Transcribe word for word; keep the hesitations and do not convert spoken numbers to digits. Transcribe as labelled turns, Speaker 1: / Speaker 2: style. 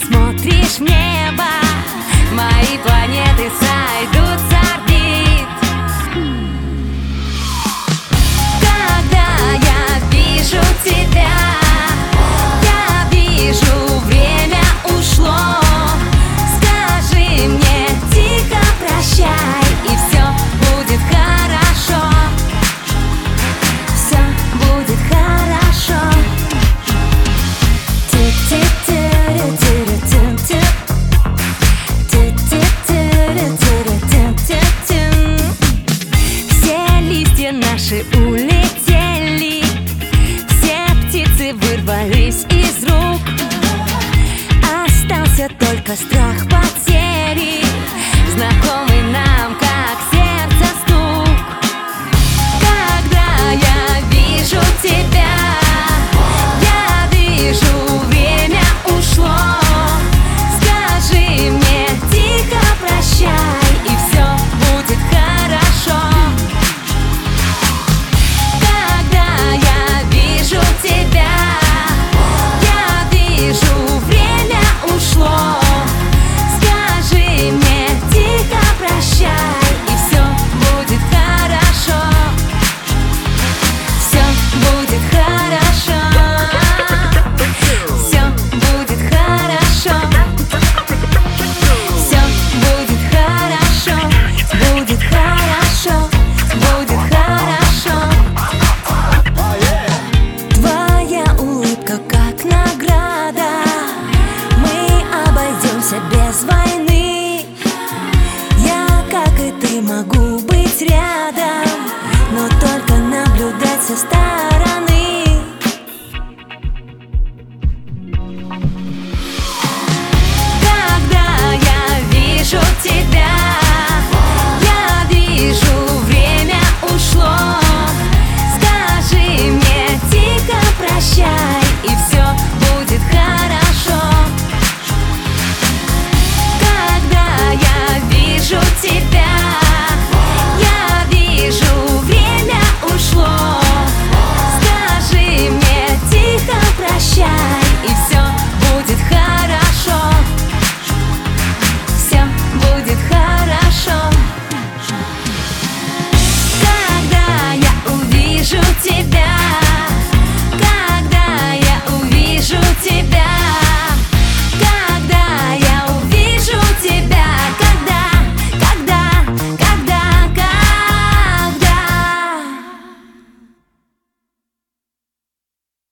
Speaker 1: смотришь в небо, мои планеты сойдут с орбит. Когда я вижу тебя, я вижу, время ушло. Скажи мне тихо прощай, и все будет хорошо. Все будет хорошо. Все листья наши улетели, все птицы вырвались из рук. Остался только страх потерять.